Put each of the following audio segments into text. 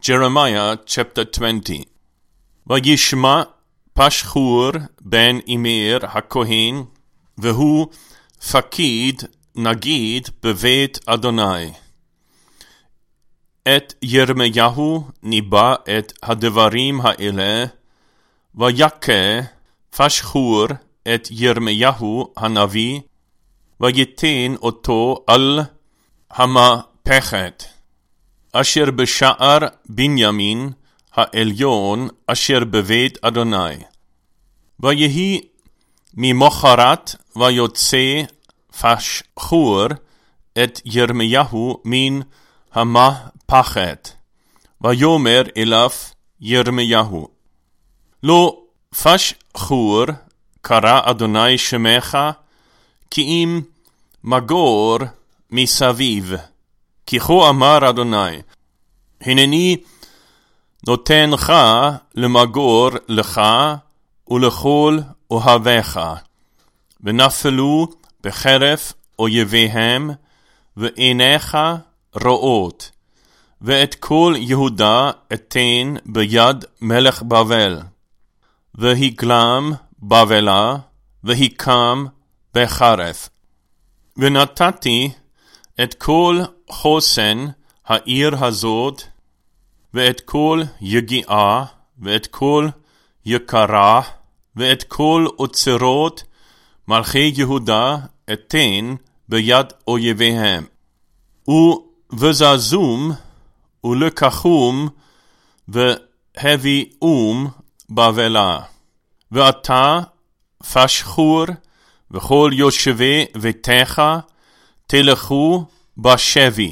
Jeremiah chapter 20. Vayishma Pashhur ben Immer HaKohen, Vehu Fakid Nagid Bevet Adonai. Et Yirmiyahu niba et Hadevarim ha'ele, Vayake Pashhur et Yirmiyahu hanavi, Vayiten oto al Hamapechet, Asher b'sha'ar Binyamin ha'elyon asher bevet Adonai. Vayehi mimocharat vayotze Pashhur et Yirmiyahu min Hamapechet. Vayomer elaf Yirmiyahu, Lo Pashhur kara Adonai shemecha, ki im magor misaviv. כי כה אמר אדוני, הנני נותנך למגור לך ולכל אוהביך, ונפלו בחרב אויביהם, ועיניך רואות, ואת כל יהודה אתן ביד מלך בבל, והגלם בבלה, והיקם בחרב. ונתתי את כל חוסן העיר הזאת, ואת כל יגיעה, ואת כל יקרה, ואת כל אוצרות מלכי יהודה אתן ביד אויביהם. ובזזום ולקחום והביאום בבלה. ואתה פשחור וכל יושבי ביתך תלכו בשבי,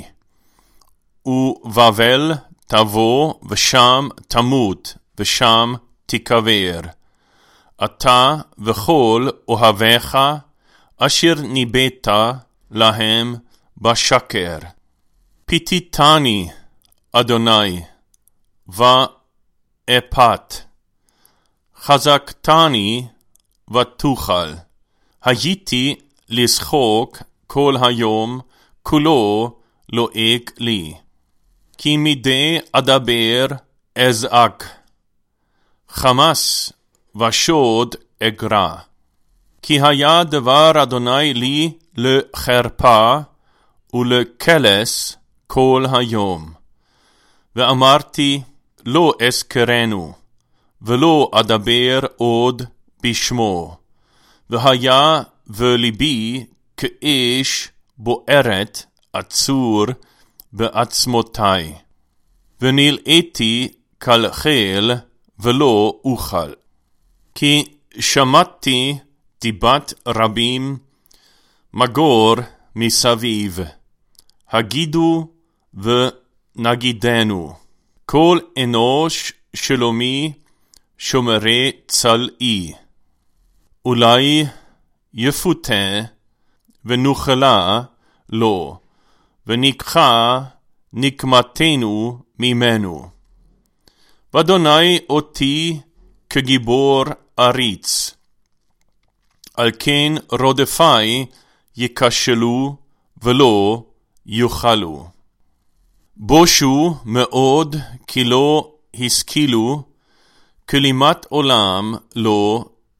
ובבל תבוא ושם תמות ושם תקבר, אתה וכל אוהביך אשר ניבאת להם בשקר. פיתיתני אדוני ואפת, חזקתני ותוכל. הייתי לשחוק כל היום כולו לועג לי, כי מדי אדבר אזעק, חמס ושוד אגרע. כי היה דבר אדוני לי לחרפה ולקלס כל היום. ואמרתי, לא אזכרנו, ולא אדבר עוד בשמו. והיה וליבי כאש בוערת עצור בעצמותי, ונלאיתי כלכל ולא אוכל. כי שמעתי דיבת רבים מגור מסביב, הגידו ונגידנו, כל אנוש שלומי שומרי צלעי. אולי יפותה ונוכלה לו, וניקחה נקמתנו ממנו. ואדוני אותי כגיבור עריץ, על כן רודפי יקשלו ולא יוכלו. בושו מאוד כי לא השכילו, כלימת עולם לא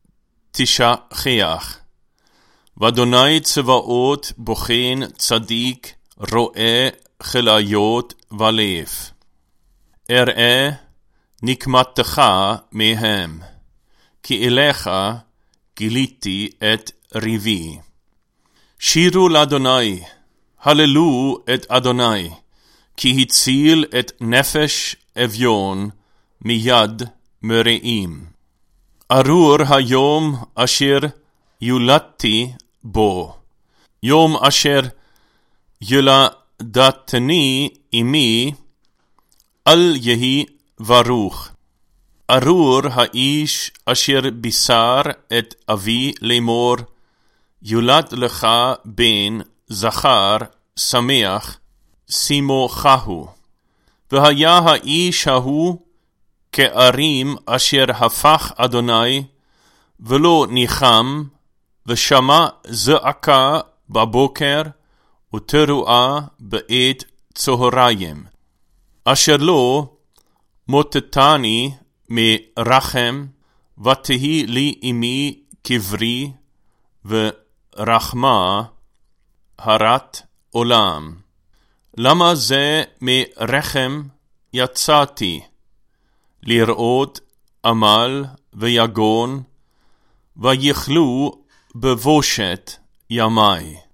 תשכח. ואדוני צבאות בוחן צדיק, רואה חליות ולב. אראה נקמתך מהם, כי אליך גיליתי את ריבי. שירו לאדוני, הללו את אדוני, כי הציל את נפש אביון מיד מרעים. ארור היום אשר יולדתי בו, יום אשר ילדתני אמי, אל יהי ברוך. ארור האיש אשר בישר את אבי לאמור, יולד לך בן זכר שמח, שמחהו. והיה האיש ההוא כערים אשר הפך אדוני, ולא ניחם, ושמע זעקה בבוקר, ותרועה בעת צהריים. אשר לו מוטטני מרחם, ותהי לי אמי קברי, ורחמה הרת עולם. למה זה מרחם יצאתי, לראות עמל ויגון, ויכלו בבושת ימי.